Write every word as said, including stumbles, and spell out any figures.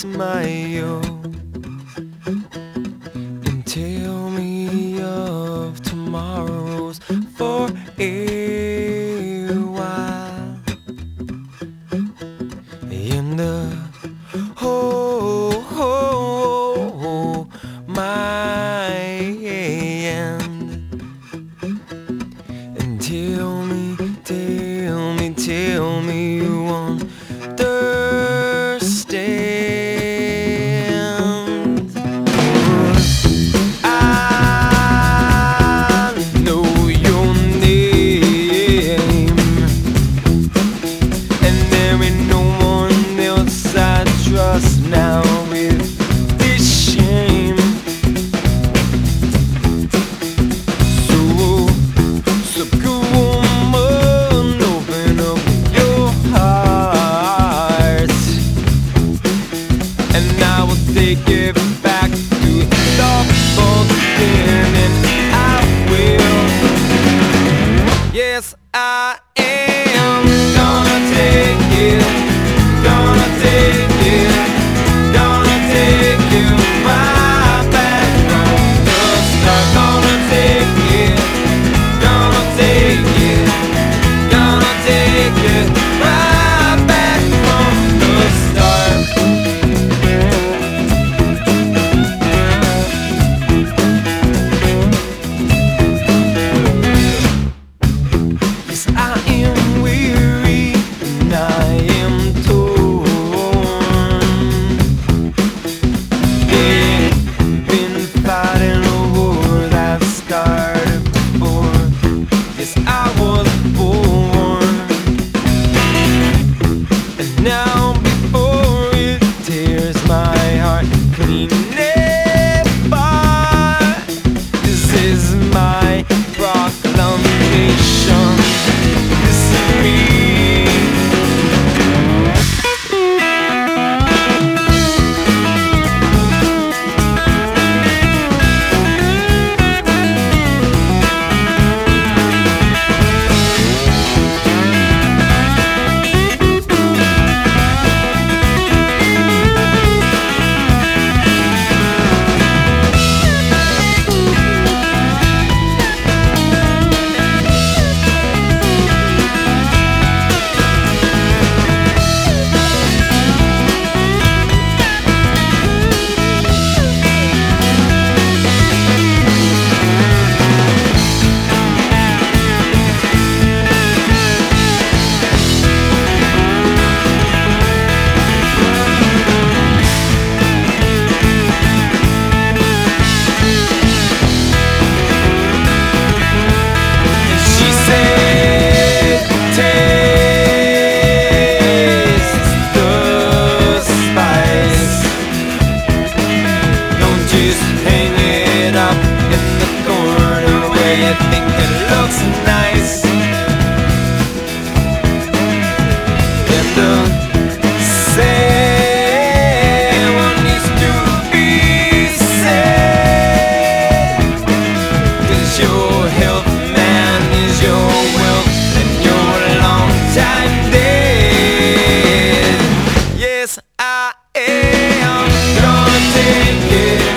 smile and tell me of tomorrows for a while. In the oh, oh, oh my hand, and tell me, tell me, tell me you understand. Now with this shame, so, so go woman, open up your heart, and I will take it back to love again, and I will, yes I am gonna take it, gonna take it. I am gonna take it.